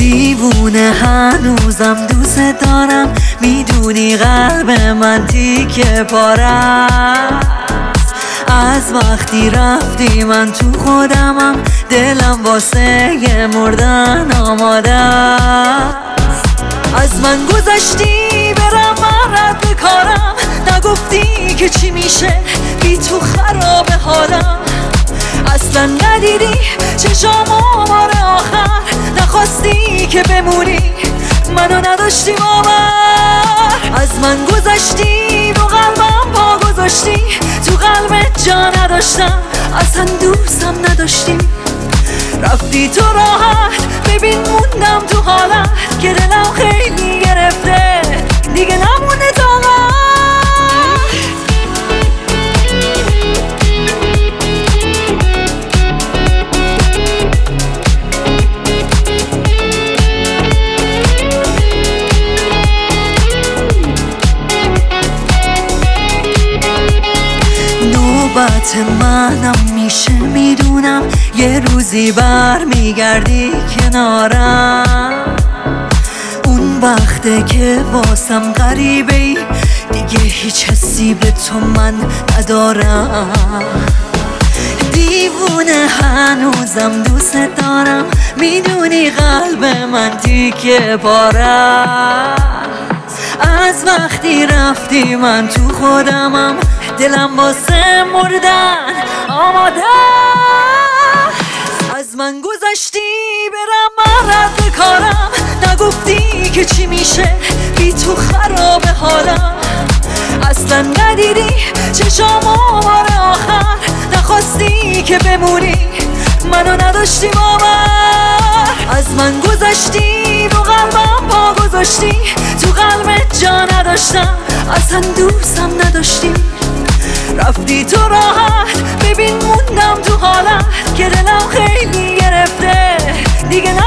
دیوونه هنوزم دوست دارم، میدونی قلب من تیکه پاره از وقتی رفتی من تو خودمم، دلم واسه مردن آماده است. از من گذشتی برم من رد بکارم، نگفتی که چی میشه بی تو خراب حالم. اصلا ندیدی چشام بار آخر، نخواستی که بمونی منو نداشتی باور. از من گذشتی رو قلبم پا گذاشتی، تو قلبت جا نداشتم اصلا دوستم نداشتی. رفتی تو راحت ببین موندم تو حالت که دلم خیلی گرفته دیگه نمونه طاقت. نوبت منم میشه میدونم، یه روزی برمیگردی کنارم. اون وقته که واسم غریبه ای، دیگه هیچ حسی به تو من ندارم. دیوونه هنوزم دوست دارم، میدونی قلب من تیکه پاره از وقتی رفتی من تو خودمم، دلم واسه مردن آماده. از من گذشتی برم من رد بکارم، نگفتی که چی میشه بی تو خراب حالم. اصلا ندیدی چشامو بار آخر، نخواستی که بمونی منو نداشتی باور. از من گذشتی رو قلبم پا گذاشتی، تو قلبت جا نداشتم اصلا دوستم نداشتی. رفتی تو راحت ببین موندم تو حالت که دلم خیلی گرفته دیگه